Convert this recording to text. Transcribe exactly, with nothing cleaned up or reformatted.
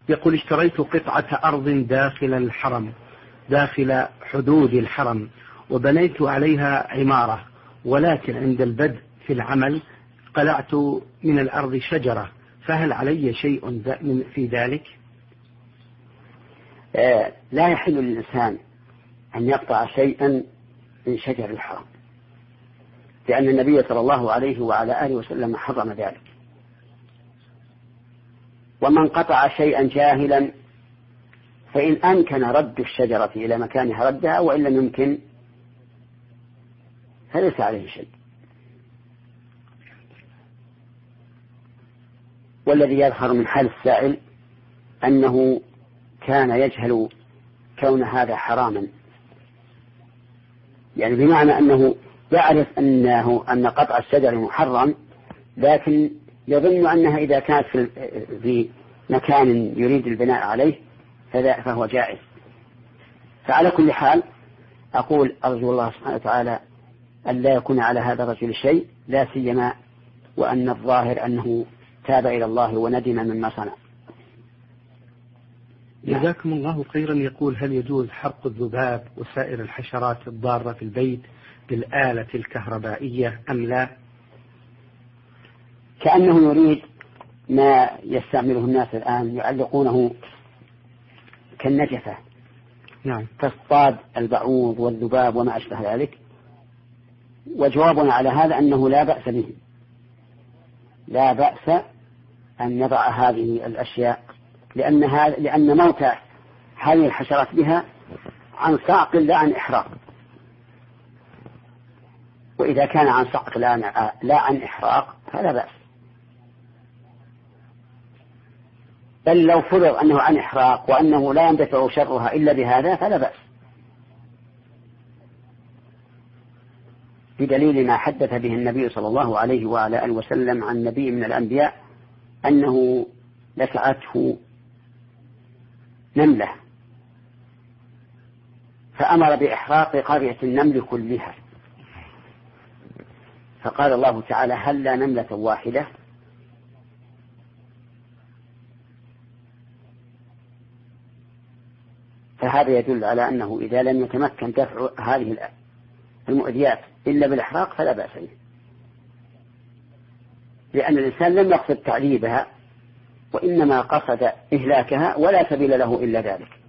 يقول اشتريت قطعة أرض داخل الحرم داخل حدود الحرم وبنيت عليها عمارة، ولكن عند البدء في العمل قلعت من الأرض شجرة، فهل علي شيء في ذلك؟ آه لا يحل للإنسان أن يقطع شيئا من شجر الحرم، لأن النبي صلى الله عليه وعلى آله وسلم حرم ذلك. ومن قطع شيئا جاهلا فإن أمكن رد الشجرة إلى مكانها ردها، وإن لم يمكن فليس عليه شيء. والذي يظهر من حال السائل أنه كان يجهل كون هذا حراما، يعني بمعنى أنه يعرف أنه أن قطع الشجر محرم، لكن يظن أنها إذا كانت في مكان يريد البناء عليه فهو جائز. فعلى كل حال أقول أرجو الله سبحانه وتعالى أن لا يكون على هذا الرجل شيء، لا سيما وأن الظاهر أنه تاب إلى الله وندم مما صنع. جزاكم الله خيرا. يقول هل يجوز حرق الذباب وسائر الحشرات الضارة في البيت بالآلة الكهربائية أم لا؟ كأنه يريد ما يستعمله الناس الآن، يعلقونه كالنجفة، نعم، تصطاد البعوض والذباب وما أشبه ذلك. وجوابنا على هذا أنه لا بأس به، لا بأس أن يضع هذه الأشياء، لأنها لأن موت هذه الحشرات بها عن صعق لا عن إحراق. وإذا كان عن صعق لا عن إحراق فلا بأس، بل لو فرض أنه عن إحراق وأنه لا يندفع شرها إلا بهذا فلا بأس، بدليل ما حدث به النبي صلى الله عليه وعلى آله وسلم عن نبي من الأنبياء أنه لسعته نملة فأمر بإحراق قرية النمل كلها، فقال الله تعالى هل لا نملة واحدة؟ فهذا يدل على أنه إذا لم يتمكن دفع هذه المؤذيات إلا بالإحراق فلا بأس به، لأن الإنسان لم يقصد تعذيبها وإنما قصد إهلاكها، ولا سبيل له إلا ذلك.